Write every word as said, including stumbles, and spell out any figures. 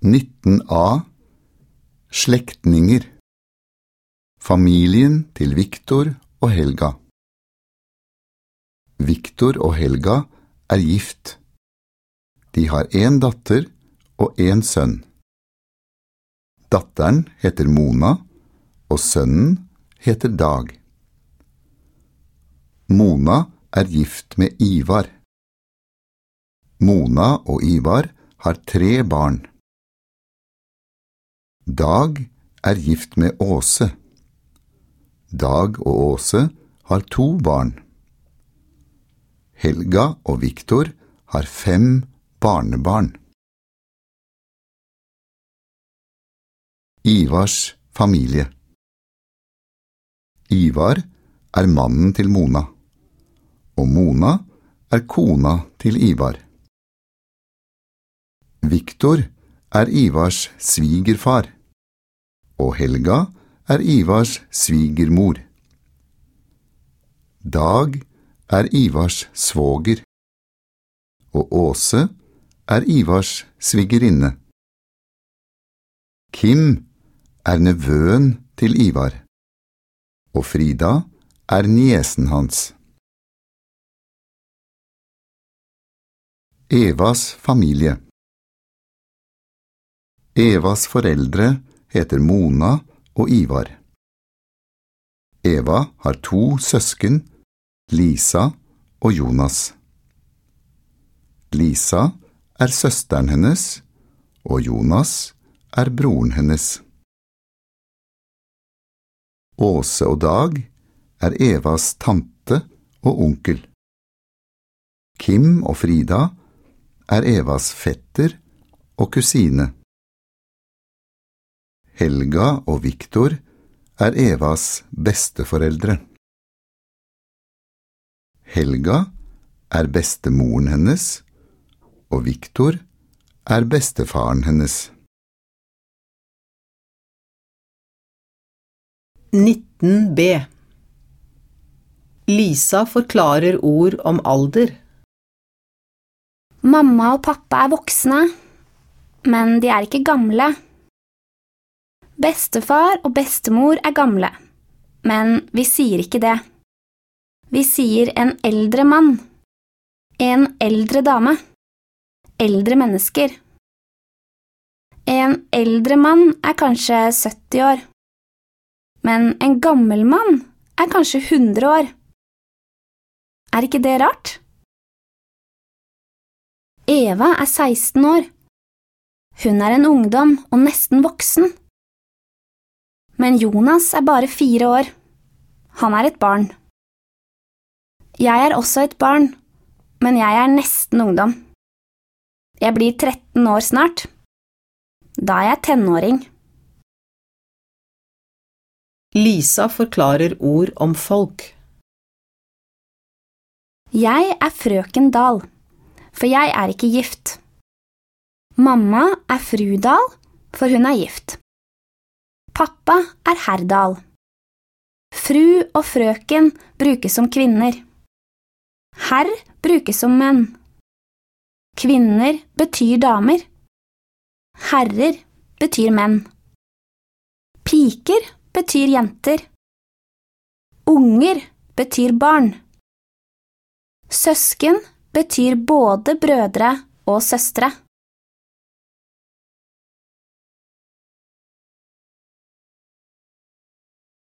nitten A. Slektninger. Familien til Victor og Helga. Victor og Helga er gift. De har en datter og en sønn. Datteren heter Mona, og sønnen heter Dag. Mona er gift med Ivar. Mona og Ivar har tre barn. Dag er gift med Åse. Dag og Åse har to barn. Helga og Victor har fem barnebarn. Ivars familie. Ivar er mannen til Mona, og Mona er kona til Ivar. Victor er Ivars svigerfar, og Helga er Ivars svigermor. Dag er Ivars svoger, og Åse er Ivars svigerinne. Kim er nevøen til Ivar, og Frida er niesen hans. Evas familie. Evas foreldre heter Mona og Ivar. Eva har to søsken, Lisa og Jonas. Lisa er søsteren hennes, og Jonas er broren hennes. Åse og Dag er Evas tante og onkel. Kim og Frida er Evas fetter og kusine. Helga og Victor er Evas besteforeldre. Helga er bestemoren hennes, og Victor er bestefaren hennes. nitten B. Lisa forklarer ord om alder. Mamma og pappa er voksne, men de er ikke gamle. Bestefar og bestemor er gamle, men vi sier ikke det. Vi sier en eldre mann, en eldre dame, eldre mennesker. En eldre mann er kanskje sytti år, men en gammel mann er kanskje hundre år. Er ikke det rart? Eva er seksten år. Hun er en ungdom og nesten voksen. Men Jonas er bare fire år. Han er et barn. Jeg er også et barn, men jeg er nesten ungdom. Jeg blir tretten år snart. Da er jeg tenåring. Lisa forklarer ord om folk. Jeg er frøken Dahl, for jeg er ikke gift. Mamma er fru Dahl, for hun er gift. Pappa er herr Dahl. Fru og frøken brukes som kvinner. Herr brukes som menn. Kvinner betyr damer. Herrer betyr menn. Piker betyr jenter. Unger betyr barn. Søsken betyr både brødre og søstre.